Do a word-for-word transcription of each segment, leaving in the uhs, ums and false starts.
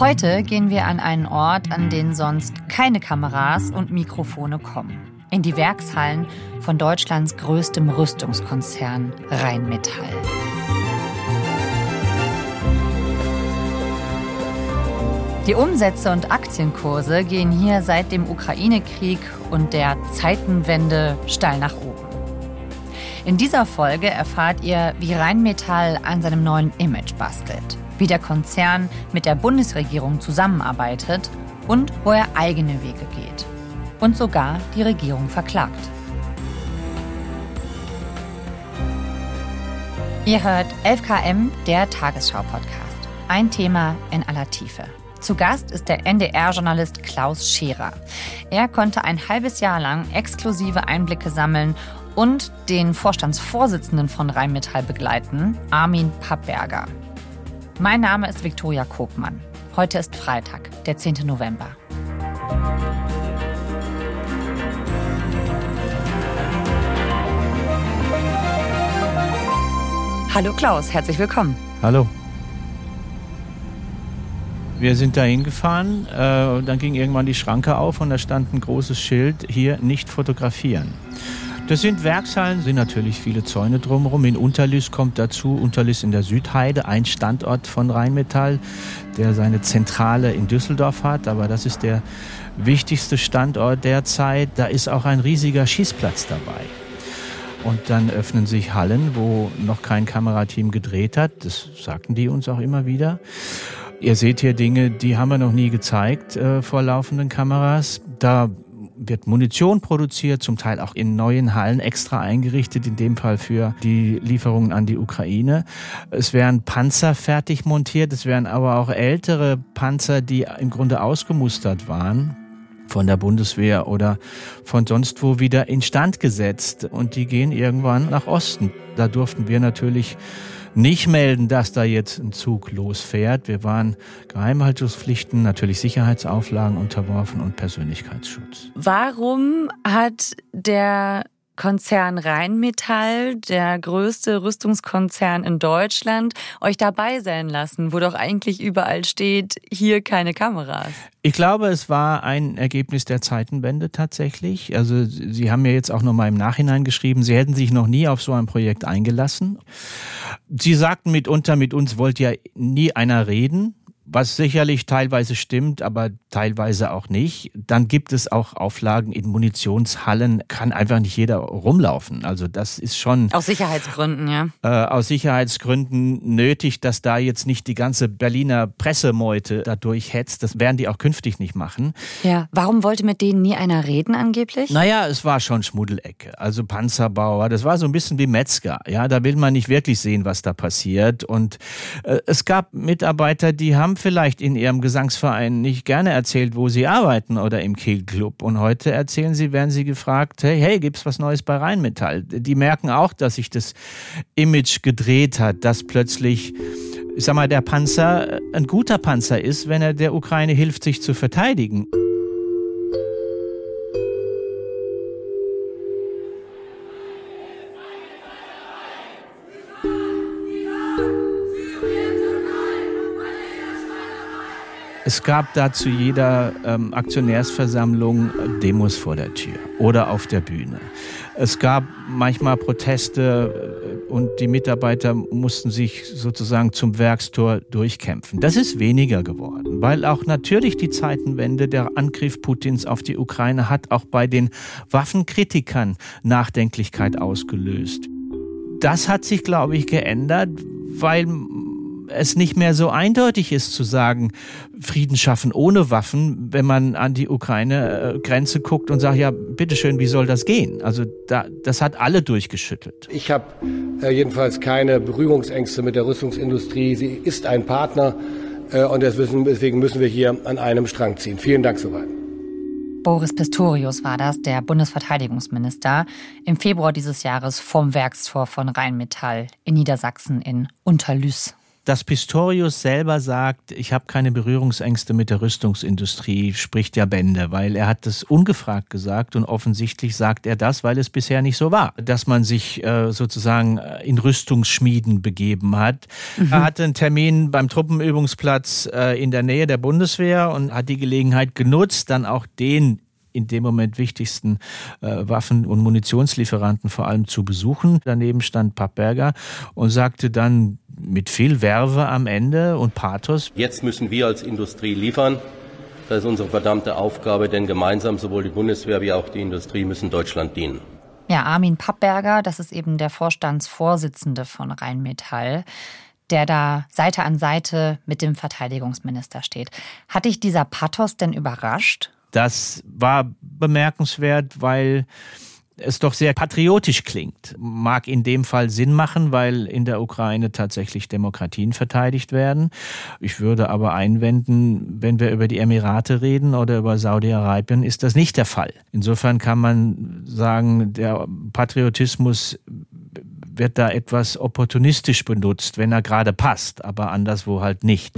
Heute gehen wir an einen Ort, an den sonst keine Kameras und Mikrofone kommen. In die Werkshallen von Deutschlands größtem Rüstungskonzern Rheinmetall. Die Umsätze und Aktienkurse gehen hier seit dem Ukraine-Krieg und der Zeitenwende steil nach oben. In dieser Folge erfahrt ihr, wie Rheinmetall an seinem neuen Image bastelt, wie der Konzern mit der Bundesregierung zusammenarbeitet und wo er eigene Wege geht und sogar die Regierung verklagt. Ihr hört elf K M, der Tagesschau-Podcast. Ein Thema in aller Tiefe. Zu Gast ist der N D R-Journalist Klaus Scherer. Er konnte ein halbes Jahr lang exklusive Einblicke sammeln und den Vorstandsvorsitzenden von Rheinmetall begleiten, Armin Papperger. Mein Name ist Viktoria Kopmann. Heute ist Freitag, der zehnten November. Hallo Klaus, herzlich willkommen. Hallo. Wir sind da hingefahren, äh, dann ging irgendwann die Schranke auf und da stand ein großes Schild, hier nicht fotografieren. Das sind Werkshallen, sind natürlich viele Zäune drumherum. In Unterlüß kommt dazu, Unterlüß in der Südheide, ein Standort von Rheinmetall, der seine Zentrale in Düsseldorf hat. Aber das ist der wichtigste Standort derzeit. Da ist auch ein riesiger Schießplatz dabei. Und dann öffnen sich Hallen, wo noch kein Kamerateam gedreht hat. Das sagten die uns auch immer wieder. Ihr seht hier Dinge, die haben wir noch nie gezeigt äh, vor laufenden Kameras. Da wird Munition produziert, zum Teil auch in neuen Hallen extra eingerichtet, in dem Fall für die Lieferungen an die Ukraine. Es werden Panzer fertig montiert, es werden aber auch ältere Panzer, die im Grunde ausgemustert waren, von der Bundeswehr oder von sonst wo wieder instand gesetzt. Und die gehen irgendwann nach Osten. Da durften wir natürlich nicht melden, dass da jetzt ein Zug losfährt. Wir waren Geheimhaltungspflichten, natürlich Sicherheitsauflagen unterworfen und Persönlichkeitsschutz. Warum hat der Konzern Rheinmetall, der größte Rüstungskonzern in Deutschland, euch dabei sein lassen, wo doch eigentlich überall steht, hier keine Kameras? Ich glaube, es war ein Ergebnis der Zeitenwende tatsächlich. Also Sie haben mir jetzt auch noch mal im Nachhinein geschrieben, Sie hätten sich noch nie auf so ein Projekt eingelassen. Sie sagten mitunter, mit uns wollte ja nie einer reden. Was sicherlich teilweise stimmt, aber teilweise auch nicht. Dann gibt es auch Auflagen in Munitionshallen, kann einfach nicht jeder rumlaufen. Also das ist schon aus Sicherheitsgründen, ja. Äh, aus Sicherheitsgründen nötig, dass da jetzt nicht die ganze Berliner Pressemeute da durchhetzt. Das werden die auch künftig nicht machen. Ja, warum wollte mit denen nie einer reden angeblich? Naja, es war schon Schmuddelecke. Also Panzerbauer, das war so ein bisschen wie Metzger. Ja, da will man nicht wirklich sehen, was da passiert. Und äh, es gab Mitarbeiter, die haben vielleicht in ihrem Gesangsverein nicht gerne erzählt, wo sie arbeiten oder im Kehlclub. Und heute erzählen sie, werden sie gefragt, hey, hey, gibt's was Neues bei Rheinmetall? Die merken auch, dass sich das Image gedreht hat, dass plötzlich, ich sag mal, der Panzer ein guter Panzer ist, wenn er der Ukraine hilft, sich zu verteidigen. Es gab da zu jeder ähm, Aktionärsversammlung Demos vor der Tür oder auf der Bühne. Es gab manchmal Proteste und die Mitarbeiter mussten sich sozusagen zum Werkstor durchkämpfen. Das ist weniger geworden, weil auch natürlich die Zeitenwende, der Angriff Putins auf die Ukraine hat auch bei den Waffenkritikern Nachdenklichkeit ausgelöst. Das hat sich, glaube ich, geändert, weil es nicht mehr so eindeutig ist zu sagen, Frieden schaffen ohne Waffen, wenn man an die Ukraine-Grenze guckt und sagt, ja, bitteschön, wie soll das gehen? Also da, das hat alle durchgeschüttelt. Ich habe äh, jedenfalls keine Berührungsängste mit der Rüstungsindustrie. Sie ist ein Partner äh, und deswegen müssen wir hier an einem Strang ziehen. Vielen Dank soweit. Boris Pistorius war das, der Bundesverteidigungsminister, im Februar dieses Jahres vorm Werkstor von Rheinmetall in Niedersachsen in Unterlüß. Dass Pistorius selber sagt, ich habe keine Berührungsängste mit der Rüstungsindustrie, spricht ja Bände, weil er hat das ungefragt gesagt und offensichtlich sagt er das, weil es bisher nicht so war, dass man sich äh, sozusagen in Rüstungsschmieden begeben hat. Mhm. Er hatte einen Termin beim Truppenübungsplatz äh, in der Nähe der Bundeswehr und hat die Gelegenheit genutzt, dann auch den in dem Moment wichtigsten äh, Waffen- und Munitionslieferanten vor allem zu besuchen. Daneben stand Papperger und sagte dann mit viel Verve am Ende und Pathos: Jetzt müssen wir als Industrie liefern. Das ist unsere verdammte Aufgabe, denn gemeinsam sowohl die Bundeswehr wie auch die Industrie müssen Deutschland dienen. Ja, Armin Papperger, das ist eben der Vorstandsvorsitzende von Rheinmetall, der da Seite an Seite mit dem Verteidigungsminister steht. Hat dich dieser Pathos denn überrascht? Das war bemerkenswert, weil es doch sehr patriotisch klingt. Mag in dem Fall Sinn machen, weil in der Ukraine tatsächlich Demokratien verteidigt werden. Ich würde aber einwenden, wenn wir über die Emirate reden oder über Saudi-Arabien, ist das nicht der Fall. Insofern kann man sagen, der Patriotismus wird da etwas opportunistisch benutzt, wenn er gerade passt, aber anderswo halt nicht.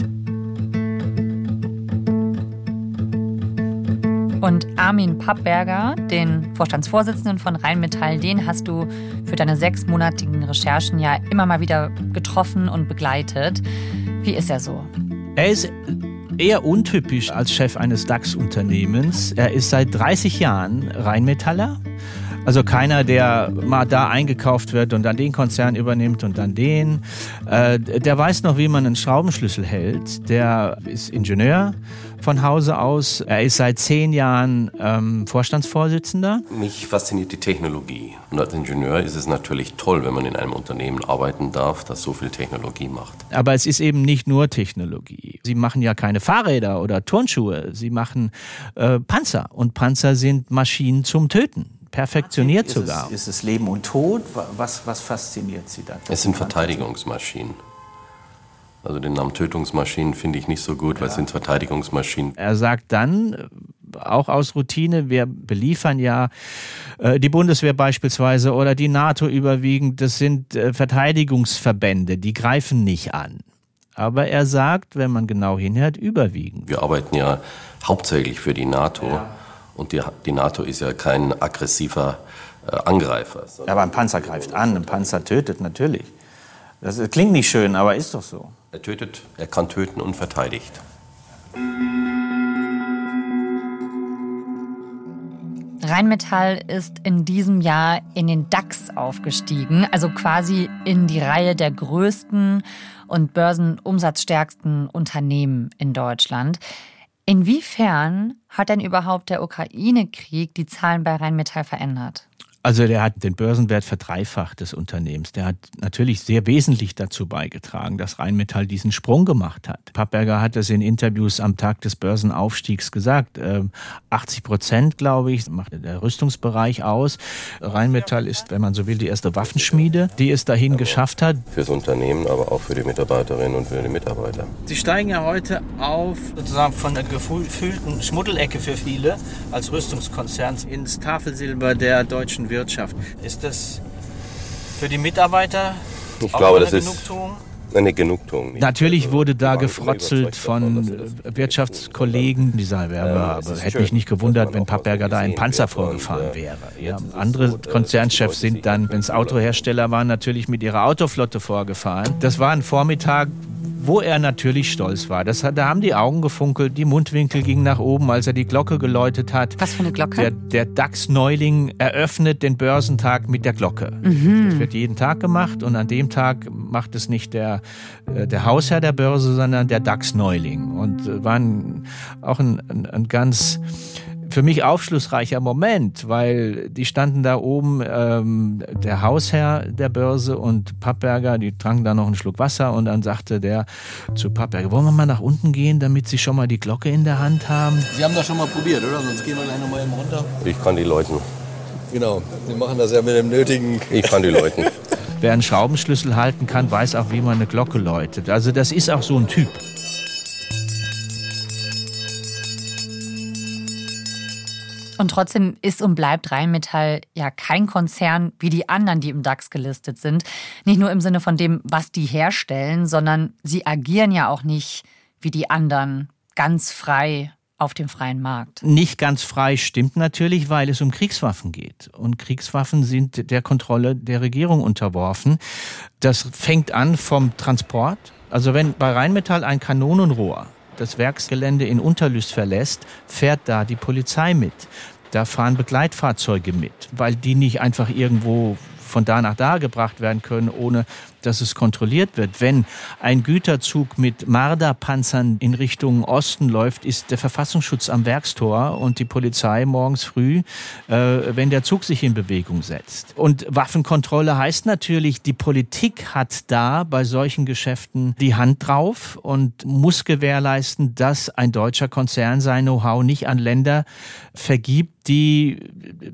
Und Armin Papperger, den Vorstandsvorsitzenden von Rheinmetall, den hast du für deine sechsmonatigen Recherchen ja immer mal wieder getroffen und begleitet. Wie ist er so? Er ist eher untypisch als Chef eines DAX-Unternehmens. Er ist seit dreißig Jahren Rheinmetaller. Also keiner, der mal da eingekauft wird und dann den Konzern übernimmt und dann den. Äh, der weiß noch, wie man einen Schraubenschlüssel hält. Der ist Ingenieur von Hause aus. Er ist seit zehn Jahren ähm, Vorstandsvorsitzender. Mich fasziniert die Technologie. Und als Ingenieur ist es natürlich toll, wenn man in einem Unternehmen arbeiten darf, das so viel Technologie macht. Aber es ist eben nicht nur Technologie. Sie machen ja keine Fahrräder oder Turnschuhe. Sie machen äh, Panzer. Und Panzer sind Maschinen zum Töten. Perfektioniert ist sogar. Es, ist es Leben und Tod? Was, was fasziniert Sie da? Es sind Verteidigungsmaschinen. Also den Namen Tötungsmaschinen finde ich nicht so gut, weil es sind Verteidigungsmaschinen. Er sagt dann, auch aus Routine, wir beliefern ja äh, die Bundeswehr beispielsweise oder die NATO überwiegend, das sind äh, Verteidigungsverbände, die greifen nicht an. Aber er sagt, wenn man genau hinhört, überwiegend. Wir arbeiten ja hauptsächlich für die NATO. Ja. Und die, die NATO ist ja kein aggressiver äh, Angreifer. Ja, aber ein Panzer greift an, ein Panzer tötet natürlich. Das klingt nicht schön, aber ist doch so. Er tötet, er kann töten und verteidigt. Rheinmetall ist in diesem Jahr in den DAX aufgestiegen, also quasi in die Reihe der größten und börsenumsatzstärksten Unternehmen in Deutschland. Inwiefern hat denn überhaupt der Ukraine-Krieg die Zahlen bei Rheinmetall verändert? Also der hat den Börsenwert verdreifacht des Unternehmens. Der hat natürlich sehr wesentlich dazu beigetragen, dass Rheinmetall diesen Sprung gemacht hat. Papperger hat das in Interviews am Tag des Börsenaufstiegs gesagt. achtzig Prozent, glaube ich, macht der Rüstungsbereich aus. Rheinmetall ist, wenn man so will, die erste Waffenschmiede, die es dahin aber geschafft hat. Fürs Unternehmen, aber auch für die Mitarbeiterinnen und für die Mitarbeiter. Sie steigen ja heute auf, sozusagen von der gefühlten Schmuddelecke für viele, als Rüstungskonzern ins Tafelsilber der deutschen Wirtschaft. Ist das für die Mitarbeiter ich glaube, eine das Genugtuung? Ist eine Genugtuung. Nicht. Natürlich wurde da gefrotzelt von Wirtschaftskollegen. Dieser Werber aber hätte mich nicht gewundert, wenn Papperger da ein Panzer vorgefahren wäre. Ja, andere Konzernchefs sind dann, wenn es Autohersteller waren, natürlich mit ihrer Autoflotte vorgefahren. Das war ein Vormittag, wo er natürlich stolz war. Das, da haben die Augen gefunkelt, die Mundwinkel gingen nach oben, als er die Glocke geläutet hat. Was für eine Glocke? Der, der DAX-Neuling eröffnet den Börsentag mit der Glocke. Mhm. Das wird jeden Tag gemacht und an dem Tag macht es nicht der, der Hausherr der Börse, sondern der DAX-Neuling. Und war ein, auch ein, ein, ein ganz für mich aufschlussreicher Moment, weil die standen da oben, ähm, der Hausherr der Börse und Papperger, die tranken da noch einen Schluck Wasser und dann sagte der zu Papperger, wollen wir mal nach unten gehen, damit Sie schon mal die Glocke in der Hand haben? Sie haben das schon mal probiert, oder? Sonst gehen wir gleich nochmal eben runter. Ich kann die läuten. Genau, Sie machen das ja mit dem nötigen... Ich kann die läuten. Wer einen Schraubenschlüssel halten kann, weiß auch, wie man eine Glocke läutet. Also das ist auch so ein Typ. Und trotzdem ist und bleibt Rheinmetall ja kein Konzern wie die anderen, die im DAX gelistet sind. Nicht nur im Sinne von dem, was die herstellen, sondern sie agieren ja auch nicht wie die anderen ganz frei auf dem freien Markt. Nicht ganz frei stimmt natürlich, weil es um Kriegswaffen geht. Und Kriegswaffen sind der Kontrolle der Regierung unterworfen. Das fängt an vom Transport. Also wenn bei Rheinmetall ein Kanonenrohr das Werksgelände in Unterlüß verlässt, fährt da die Polizei mit. Da fahren Begleitfahrzeuge mit, weil die nicht einfach irgendwo von da nach da gebracht werden können, ohne dass es kontrolliert wird. Wenn ein Güterzug mit Marder-Panzern in Richtung Osten läuft, ist der Verfassungsschutz am Werkstor und die Polizei morgens früh, äh, wenn der Zug sich in Bewegung setzt. Und Waffenkontrolle heißt natürlich, die Politik hat da bei solchen Geschäften die Hand drauf und muss gewährleisten, dass ein deutscher Konzern sein Know-how nicht an Länder vergibt, die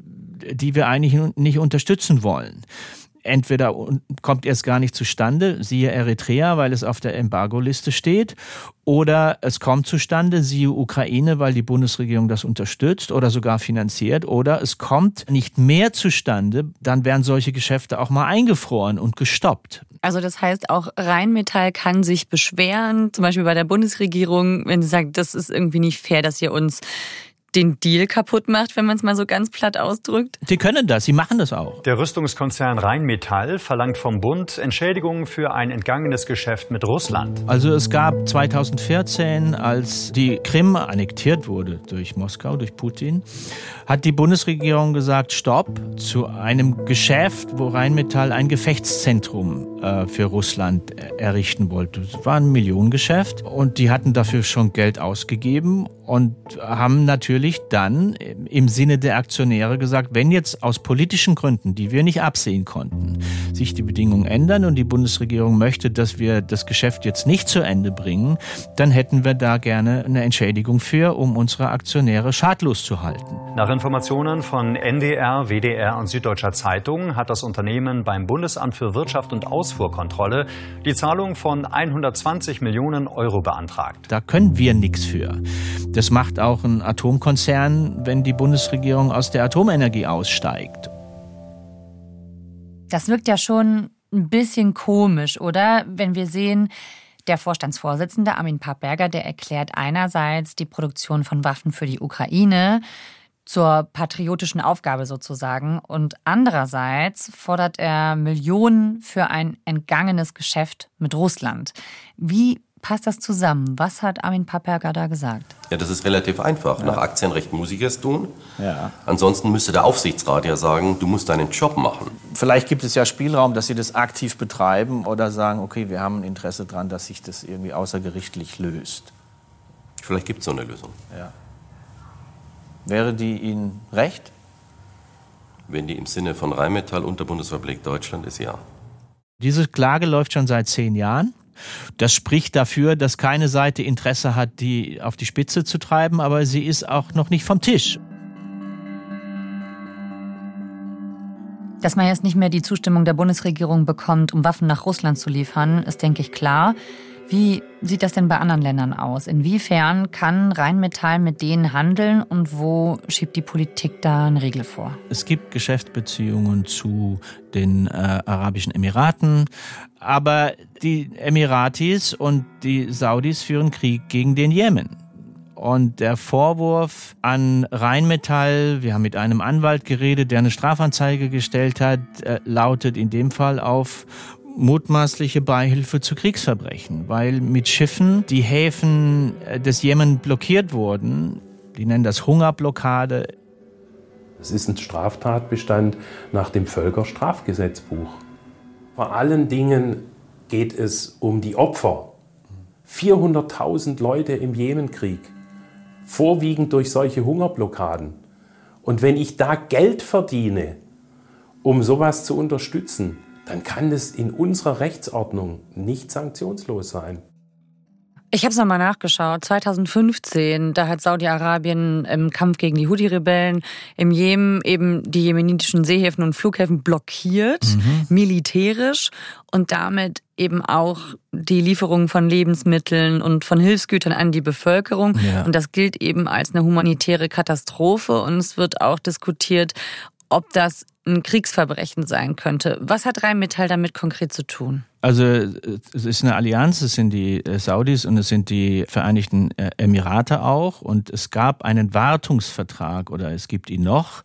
die wir eigentlich nicht unterstützen wollen. Entweder kommt erst gar nicht zustande, siehe Eritrea, weil es auf der Embargo-Liste steht, oder es kommt zustande, siehe Ukraine, weil die Bundesregierung das unterstützt oder sogar finanziert, oder es kommt nicht mehr zustande, dann werden solche Geschäfte auch mal eingefroren und gestoppt. Also das heißt, auch Rheinmetall kann sich beschweren, zum Beispiel bei der Bundesregierung, wenn sie sagt, das ist irgendwie nicht fair, dass ihr uns den Deal kaputt macht, wenn man es mal so ganz platt ausdrückt? Sie können das, sie machen das auch. Der Rüstungskonzern Rheinmetall verlangt vom Bund Entschädigungen für ein entgangenes Geschäft mit Russland. Also es gab zweitausendvierzehn, als die Krim annektiert wurde durch Moskau, durch Putin, hat die Bundesregierung gesagt, stopp, zu einem Geschäft, wo Rheinmetall ein Gefechtszentrum äh, für Russland errichten wollte. Das war ein Millionengeschäft und die hatten dafür schon Geld ausgegeben und haben natürlich dann im Sinne der Aktionäre gesagt, wenn jetzt aus politischen Gründen, die wir nicht absehen konnten, sich die Bedingungen ändern und die Bundesregierung möchte, dass wir das Geschäft jetzt nicht zu Ende bringen, dann hätten wir da gerne eine Entschädigung für, um unsere Aktionäre schadlos zu halten. Nach Informationen von N D R, W D R und Süddeutscher Zeitung hat das Unternehmen beim Bundesamt für Wirtschaft und Ausfuhrkontrolle die Zahlung von hundertzwanzig Millionen Euro beantragt. Da können wir nichts für. Das macht auch ein Atomkonzern, wenn die Bundesregierung aus der Atomenergie aussteigt. Das wirkt ja schon ein bisschen komisch, oder? Wenn wir sehen, der Vorstandsvorsitzende Armin Papperger, der erklärt einerseits die Produktion von Waffen für die Ukraine zur patriotischen Aufgabe sozusagen und andererseits fordert er Millionen für ein entgangenes Geschäft mit Russland. Wie passt das zusammen? Was hat Armin Papperger da gesagt? Ja, das ist relativ einfach. Ja. Nach Aktienrecht muss ich es tun. Ja. Ansonsten müsste der Aufsichtsrat ja sagen, du musst deinen Job machen. Vielleicht gibt es ja Spielraum, dass Sie das aktiv betreiben oder sagen, okay, wir haben ein Interesse daran, dass sich das irgendwie außergerichtlich löst. Vielleicht gibt es so eine Lösung. Ja. Wäre die Ihnen recht? Wenn die im Sinne von Rheinmetall und der Bundesrepublik Deutschland ist, ja. Diese Klage läuft schon seit zehn Jahren. Das spricht dafür, dass keine Seite Interesse hat, die auf die Spitze zu treiben, aber sie ist auch noch nicht vom Tisch. Dass man jetzt nicht mehr die Zustimmung der Bundesregierung bekommt, um Waffen nach Russland zu liefern, ist, denke ich, klar. Wie sieht das denn bei anderen Ländern aus? Inwiefern kann Rheinmetall mit denen handeln und wo schiebt die Politik da eine Regel vor? Es gibt Geschäftsbeziehungen zu den äh, Arabischen Emiraten, aber die Emiratis und die Saudis führen Krieg gegen den Jemen. Und der Vorwurf an Rheinmetall, wir haben mit einem Anwalt geredet, der eine Strafanzeige gestellt hat, äh, lautet in dem Fall auf mutmaßliche Beihilfe zu Kriegsverbrechen, weil mit Schiffen die Häfen des Jemen blockiert wurden. Die nennen das Hungerblockade. Es ist ein Straftatbestand nach dem Völkerstrafgesetzbuch. Vor allen Dingen geht es um die Opfer. vierhunderttausend Leute im Jemenkrieg, vorwiegend durch solche Hungerblockaden. Und wenn ich da Geld verdiene, um sowas zu unterstützen, dann kann es in unserer Rechtsordnung nicht sanktionslos sein. Ich habe es nochmal nachgeschaut. zweitausendfünfzehn, da hat Saudi-Arabien im Kampf gegen die Houthi-Rebellen im Jemen eben die jemenitischen Seehäfen und Flughäfen blockiert, mhm. militärisch und damit eben auch die Lieferung von Lebensmitteln und von Hilfsgütern an die Bevölkerung. Ja. Und das gilt eben als eine humanitäre Katastrophe. Und es wird auch diskutiert, ob das ein Kriegsverbrechen sein könnte. Was hat Rheinmetall damit konkret zu tun? Also es ist eine Allianz, es sind die Saudis und es sind die Vereinigten Emirate auch. Und es gab einen Wartungsvertrag, oder es gibt ihn noch,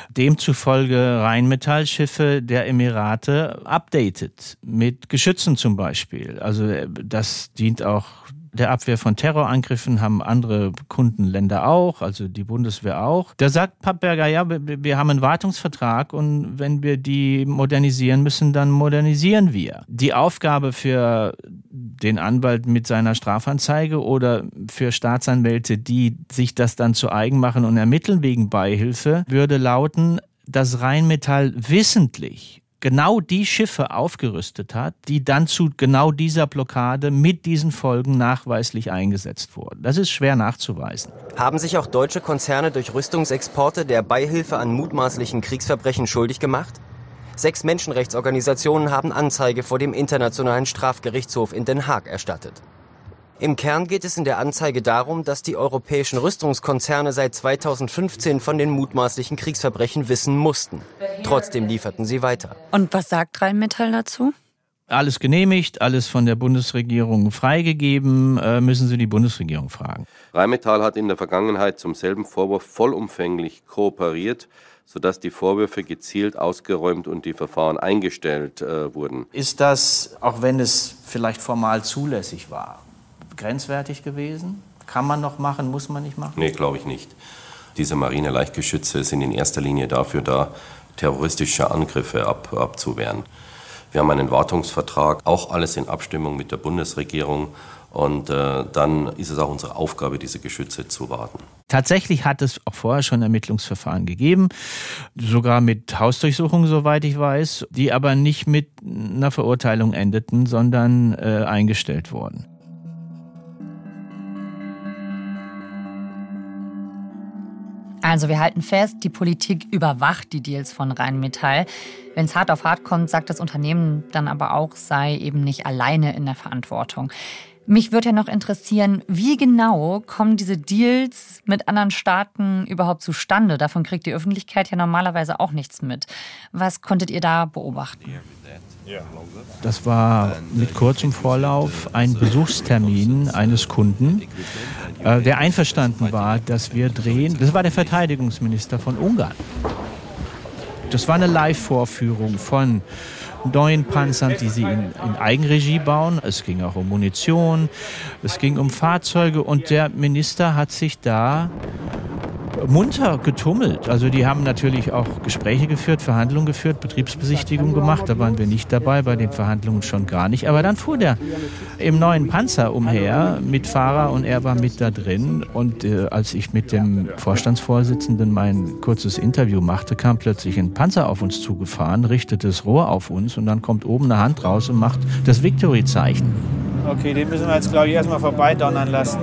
demzufolge Rheinmetall-Schiffe der Emirate updated, mit Geschützen zum Beispiel. Also das dient auch der Abwehr von Terrorangriffen, haben andere Kundenländer auch, also die Bundeswehr auch. Da sagt Papperger, ja, wir haben einen Wartungsvertrag und wenn wir die modernisieren müssen, dann modernisieren wir. Die Aufgabe für den Anwalt mit seiner Strafanzeige oder für Staatsanwälte, die sich das dann zu eigen machen und ermitteln wegen Beihilfe, würde lauten, dass Rheinmetall wissentlich genau die Schiffe aufgerüstet hat, die dann zu genau dieser Blockade mit diesen Folgen nachweislich eingesetzt wurden. Das ist schwer nachzuweisen. Haben sich auch deutsche Konzerne durch Rüstungsexporte der Beihilfe an mutmaßlichen Kriegsverbrechen schuldig gemacht? Sechs Menschenrechtsorganisationen haben Anzeige vor dem Internationalen Strafgerichtshof in Den Haag erstattet. Im Kern geht es in der Anzeige darum, dass die europäischen Rüstungskonzerne seit zweitausendfünfzehn von den mutmaßlichen Kriegsverbrechen wissen mussten. Trotzdem lieferten sie weiter. Und was sagt Rheinmetall dazu? Alles genehmigt, alles von der Bundesregierung freigegeben, äh, müssen Sie die Bundesregierung fragen. Rheinmetall hat in der Vergangenheit zum selben Vorwurf vollumfänglich kooperiert, sodass die Vorwürfe gezielt ausgeräumt und die Verfahren eingestellt äh, wurden. Ist das, auch wenn es vielleicht formal zulässig war, grenzwertig gewesen? Kann man noch machen, muss man nicht machen? Nee, glaube ich nicht. Diese Marine-Leichtgeschütze sind in erster Linie dafür da, terroristische Angriffe ab, abzuwehren. Wir haben einen Wartungsvertrag, auch alles in Abstimmung mit der Bundesregierung. Und äh, dann ist es auch unsere Aufgabe, diese Geschütze zu warten. Tatsächlich hat es auch vorher schon Ermittlungsverfahren gegeben, sogar mit Hausdurchsuchungen, soweit ich weiß, die aber nicht mit einer Verurteilung endeten, sondern äh, eingestellt wurden. Also wir halten fest, die Politik überwacht die Deals von Rheinmetall. Wenn es hart auf hart kommt, sagt das Unternehmen dann aber auch, sei eben nicht alleine in der Verantwortung. Mich würde ja noch interessieren, wie genau kommen diese Deals mit anderen Staaten überhaupt zustande? Davon kriegt die Öffentlichkeit ja normalerweise auch nichts mit. Was konntet ihr da beobachten? Das war mit kurzem Vorlauf ein Besuchstermin eines Kunden, äh, der einverstanden war, dass wir drehen. Das war der Verteidigungsminister von Ungarn. Das war eine Live-Vorführung von neuen Panzern, die sie in, in Eigenregie bauen. Es ging auch um Munition, es ging um Fahrzeuge und der Minister hat sich da munter getummelt. Also die haben natürlich auch Gespräche geführt, Verhandlungen geführt, Betriebsbesichtigungen gemacht. Da waren wir nicht dabei, bei den Verhandlungen schon gar nicht. Aber dann fuhr der im neuen Panzer umher mit Fahrer und er war mit da drin. Und äh, als ich mit dem Vorstandsvorsitzenden mein kurzes Interview machte, kam plötzlich ein Panzer auf uns zugefahren, richtete das Rohr auf uns und dann kommt oben eine Hand raus und macht das Victory-Zeichen. Okay, den müssen wir jetzt, glaube ich, erstmal vorbeidonnern lassen.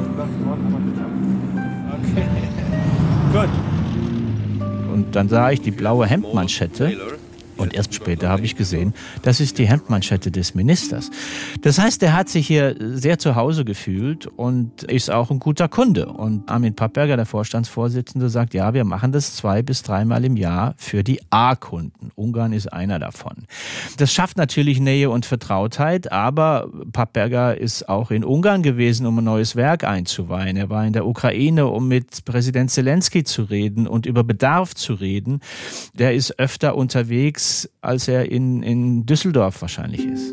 Okay. Gut. Und dann sah ich die blaue Hemdmanschette und erst später habe ich gesehen, das ist die Hemdmanschette des Ministers. Das heißt, er hat sich hier sehr zu Hause gefühlt und ist auch ein guter Kunde. Und Armin Papperger, der Vorstandsvorsitzende, sagt, ja, wir machen das zwei bis dreimal im Jahr für die A-Kunden. Ungarn ist einer davon. Das schafft natürlich Nähe und Vertrautheit, aber Papperger ist auch in Ungarn gewesen, um ein neues Werk einzuweihen. Er war in der Ukraine, um mit Präsident Zelensky zu reden und über Bedarf zu reden. Der ist öfter unterwegs, als er in, in Düsseldorf wahrscheinlich ist.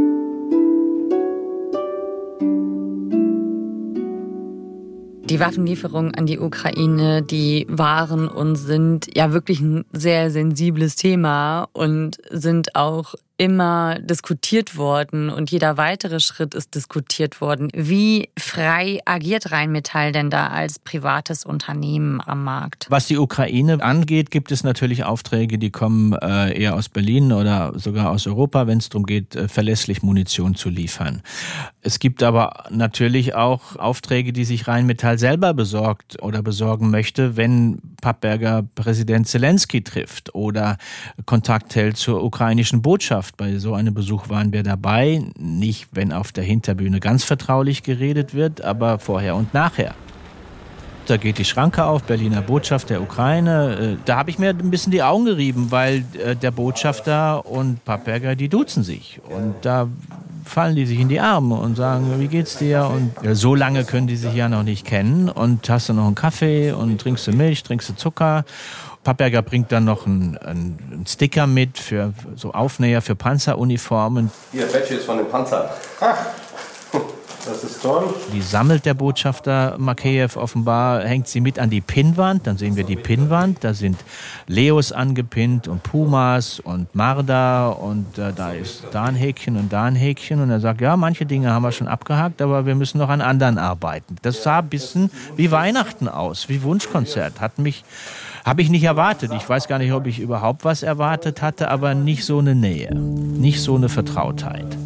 Die Waffenlieferungen an die Ukraine, die waren und sind ja wirklich ein sehr sensibles Thema und sind auch immer diskutiert worden und jeder weitere Schritt ist diskutiert worden. Wie frei agiert Rheinmetall denn da als privates Unternehmen am Markt? Was die Ukraine angeht, gibt es natürlich Aufträge, die kommen äh, eher aus Berlin oder sogar aus Europa, wenn es darum geht, äh, verlässlich Munition zu liefern. Es gibt aber natürlich auch Aufträge, die sich Rheinmetall selber besorgt oder besorgen möchte, wenn Papperger Präsident Zelensky trifft oder Kontakt hält zur ukrainischen Botschaft Botschaft. Bei so einem Besuch waren wir dabei. Nicht, wenn auf der Hinterbühne ganz vertraulich geredet wird, aber vorher und nachher. Da geht die Schranke auf, Berliner Botschaft der Ukraine. Da habe ich mir ein bisschen die Augen gerieben, weil der Botschafter und Papperger, die duzen sich. Und da fallen die sich in die Arme und sagen, wie geht's dir? Und so lange können die sich ja noch nicht kennen. Und hast du noch einen Kaffee und trinkst du Milch, trinkst du Zucker? Papperger bringt dann noch einen, einen Sticker mit für so Aufnäher für Panzeruniformen. Hier, Badges von den Panzern. Ach. Das ist toll. Die sammelt der Botschafter Makeyev offenbar, hängt sie mit an die Pinnwand. Dann sehen wir die Pinnwand. Da sind Leos angepinnt und Pumas und Marder und äh, da ist da ein Häkchen und da ein Häkchen. Und er sagt, ja, manche Dinge haben wir schon abgehakt, aber wir müssen noch an anderen arbeiten. Das sah ein bisschen wie Weihnachten aus, wie Wunschkonzert. Hat mich, habe ich nicht erwartet. Ich weiß gar nicht, ob ich überhaupt was erwartet hatte, aber nicht so eine Nähe, nicht so eine Vertrautheit.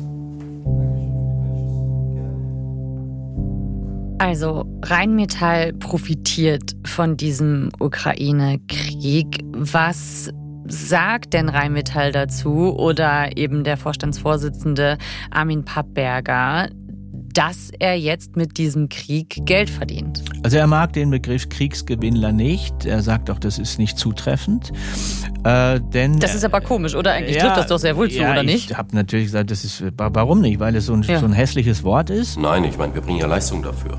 Also Rheinmetall profitiert von diesem Ukraine-Krieg. Was sagt denn Rheinmetall dazu oder eben der Vorstandsvorsitzende Armin Papperger, dass er jetzt mit diesem Krieg Geld verdient? Also er mag den Begriff Kriegsgewinnler nicht. Er sagt auch, das ist nicht zutreffend. Äh, denn, das ist aber komisch, oder? Eigentlich ja, trifft das doch sehr wohl zu, ja, oder nicht? Ich habe natürlich gesagt, das ist, warum nicht? Weil es so ein, ja. so ein hässliches Wort ist? Nein, ich meine, wir bringen ja Leistung dafür.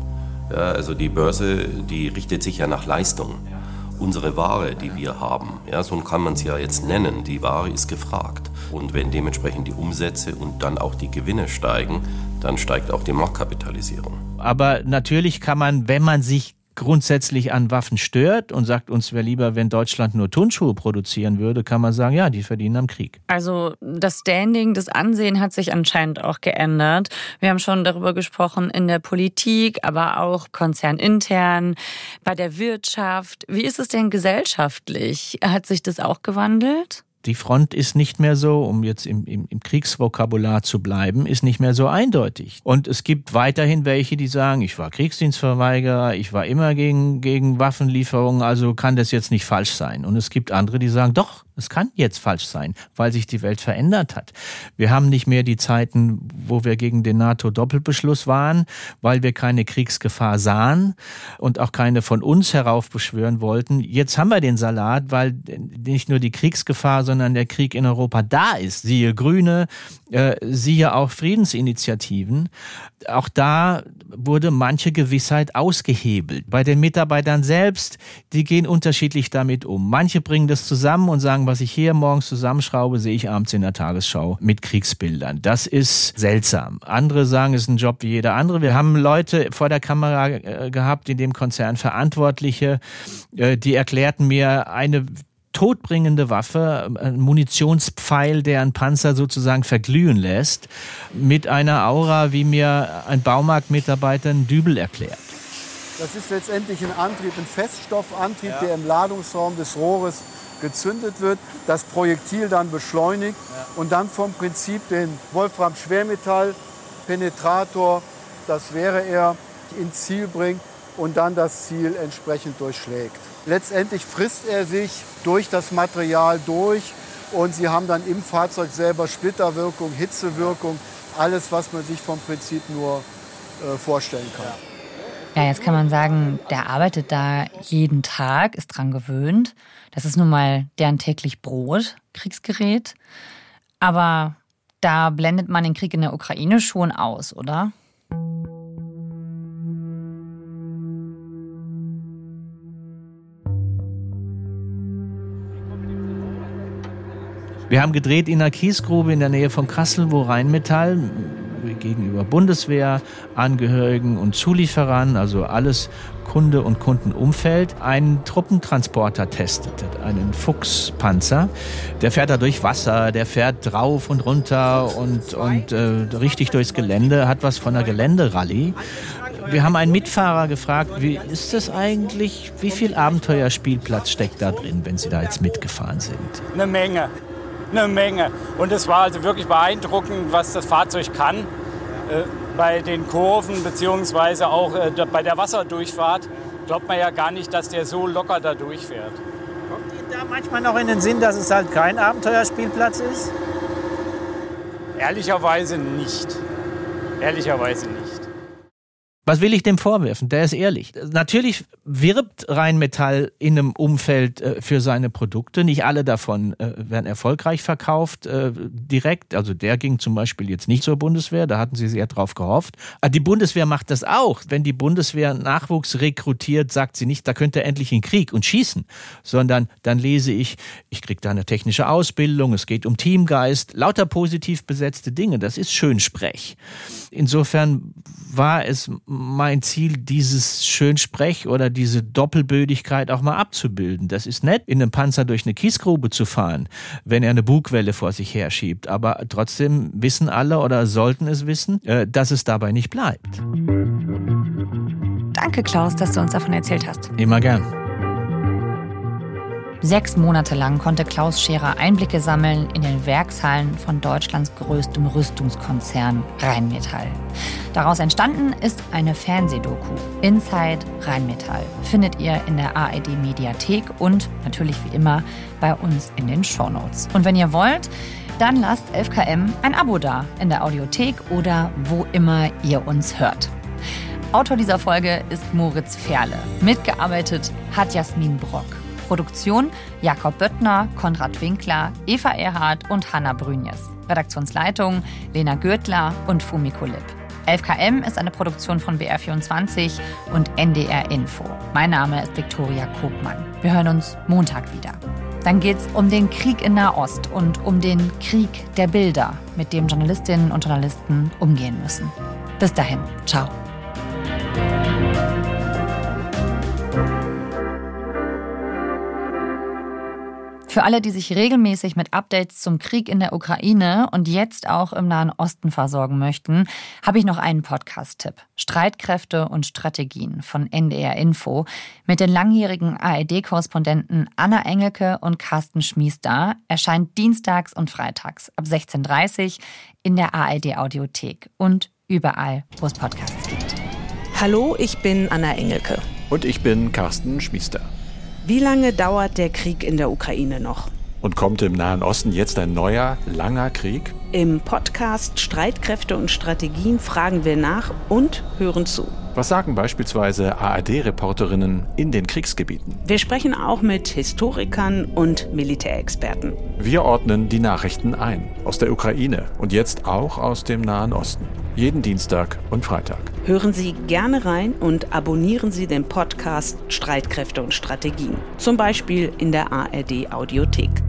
Ja, also die Börse, die richtet sich ja nach Leistung. Unsere Ware, die wir haben, ja, so kann man es ja jetzt nennen, die Ware ist gefragt. Und wenn dementsprechend die Umsätze und dann auch die Gewinne steigen, dann steigt auch die Marktkapitalisierung. Aber natürlich kann man, wenn man sich grundsätzlich an Waffen stört und sagt, uns wäre lieber, wenn Deutschland nur Turnschuhe produzieren würde, kann man sagen, ja, die verdienen am Krieg. Also das Standing, das Ansehen hat sich anscheinend auch geändert. Wir haben schon darüber gesprochen in der Politik, aber auch konzernintern, bei der Wirtschaft. Wie ist es denn gesellschaftlich? Hat sich das auch gewandelt? Die Front ist nicht mehr so, um jetzt im, im, im Kriegsvokabular zu bleiben, ist nicht mehr so eindeutig. Und es gibt weiterhin welche, die sagen, ich war Kriegsdienstverweigerer, ich war immer gegen, gegen Waffenlieferungen, also kann das jetzt nicht falsch sein. Und es gibt andere, die sagen, doch, es kann jetzt falsch sein, weil sich die Welt verändert hat. Wir haben nicht mehr die Zeiten, wo wir gegen den NATO-Doppelbeschluss waren, weil wir keine Kriegsgefahr sahen und auch keine von uns heraufbeschwören wollten. Jetzt haben wir den Salat, weil nicht nur die Kriegsgefahr, sondern der Krieg in Europa da ist. Siehe Grüne, äh, siehe auch Friedensinitiativen. Auch da wurde manche Gewissheit ausgehebelt. Bei den Mitarbeitern selbst, die gehen unterschiedlich damit um. Manche bringen das zusammen und sagen, was ich hier morgens zusammenschraube, sehe ich abends in der Tagesschau mit Kriegsbildern. Das ist seltsam. Andere sagen, es ist ein Job wie jeder andere. Wir haben Leute vor der Kamera äh, gehabt, in dem Konzern Verantwortliche, äh, die erklärten mir, eine todbringende Waffe, ein Munitionspfeil, der einen Panzer sozusagen verglühen lässt, mit einer Aura, wie mir ein Baumarktmitarbeiter einen Dübel erklärt. Das ist letztendlich ein Antrieb, ein Feststoffantrieb, ja. der im Ladungsraum des Rohres gezündet wird, das Projektil dann beschleunigt ja. und dann vom Prinzip den Wolfram-Schwermetall-Penetrator, das wäre er, ins Ziel bringt und dann das Ziel entsprechend durchschlägt. Letztendlich frisst er sich durch das Material durch und Sie haben dann im Fahrzeug selber Splitterwirkung, Hitzewirkung, alles, was man sich vom Prinzip nur äh, vorstellen kann. Ja, jetzt kann man sagen, der arbeitet da jeden Tag, ist dran gewöhnt. Das ist nun mal deren täglich Brot, Kriegsgerät. Aber da blendet man den Krieg in der Ukraine schon aus, oder? Wir haben gedreht in einer Kiesgrube in der Nähe von Kassel, wo Rheinmetall gegenüber Bundeswehr, Angehörigen und Zulieferern, also alles Kunde- und Kundenumfeld, einen Truppentransporter testet, einen Fuchspanzer. Der fährt da durch Wasser, der fährt drauf und runter und, und äh, richtig durchs Gelände, hat was von einer Geländerallye. Wir haben einen Mitfahrer gefragt, wie ist das eigentlich, wie viel Abenteuerspielplatz steckt da drin, wenn Sie da jetzt mitgefahren sind? Eine Menge. Eine Menge. Und es war also wirklich beeindruckend, was das Fahrzeug kann. Äh, bei den Kurven beziehungsweise auch äh, bei der Wasserdurchfahrt glaubt man ja gar nicht, dass der so locker da durchfährt. Kommt Ihnen da manchmal noch in den Sinn, dass es halt kein Abenteuerspielplatz ist? Ehrlicherweise nicht. Ehrlicherweise nicht. Was will ich dem vorwerfen? Der ist ehrlich. Natürlich wirbt Rheinmetall in einem Umfeld äh, für seine Produkte. Nicht alle davon äh, werden erfolgreich verkauft äh, direkt. Also der ging zum Beispiel jetzt nicht zur Bundeswehr. Da hatten sie sehr drauf gehofft. Aber die Bundeswehr macht das auch. Wenn die Bundeswehr Nachwuchs rekrutiert, sagt sie nicht, da könnt ihr endlich in den Krieg und schießen. Sondern dann lese ich, ich kriege da eine technische Ausbildung, es geht um Teamgeist. Lauter positiv besetzte Dinge. Das ist Schönsprech. Insofern war es mein Ziel, dieses Schönsprech oder diese Doppelbödigkeit auch mal abzubilden. Das ist nett, in einem Panzer durch eine Kiesgrube zu fahren, wenn er eine Bugwelle vor sich herschiebt. Aber trotzdem wissen alle oder sollten es wissen, dass es dabei nicht bleibt. Danke, Klaus, dass du uns davon erzählt hast. Immer gern. Sechs Monate lang konnte Klaus Scherer Einblicke sammeln in den Werkshallen von Deutschlands größtem Rüstungskonzern Rheinmetall. Daraus entstanden ist eine Fernsehdoku, Inside Rheinmetall. Findet ihr in der A R D-Mediathek und natürlich wie immer bei uns in den Shownotes. Und wenn ihr wollt, dann lasst elf K M ein Abo da in der Audiothek oder wo immer ihr uns hört. Autor dieser Folge ist Moritz Ferle. Mitgearbeitet hat Jasmin Brock. Produktion Jakob Böttner, Konrad Winkler, Eva Erhardt und Hanna Brünjes. Redaktionsleitung Lena Gürtler und Fumiko Lipp. elf K M ist eine Produktion von B R vierundzwanzig und N D R Info. Mein Name ist Viktoria Kopmann. Wir hören uns Montag wieder. Dann geht's um den Krieg in Nahost und um den Krieg der Bilder, mit dem Journalistinnen und Journalisten umgehen müssen. Bis dahin, ciao. Für alle, die sich regelmäßig mit Updates zum Krieg in der Ukraine und jetzt auch im Nahen Osten versorgen möchten, habe ich noch einen Podcast-Tipp. Streitkräfte und Strategien von N D R Info mit den langjährigen A R D-Korrespondenten Anna Engelke und Carsten Schmiester erscheint dienstags und freitags ab sechzehn Uhr dreißig in der A R D-Audiothek und überall, wo es Podcasts gibt. Hallo, ich bin Anna Engelke. Und ich bin Carsten Schmiester. Wie lange dauert der Krieg in der Ukraine noch? Und kommt im Nahen Osten jetzt ein neuer, langer Krieg? Im Podcast Streitkräfte und Strategien fragen wir nach und hören zu. Was sagen beispielsweise A R D-Reporterinnen in den Kriegsgebieten? Wir sprechen auch mit Historikern und Militärexperten. Wir ordnen die Nachrichten ein. Aus der Ukraine und jetzt auch aus dem Nahen Osten. Jeden Dienstag und Freitag. Hören Sie gerne rein und abonnieren Sie den Podcast Streitkräfte und Strategien. Zum Beispiel in der A R D-Audiothek.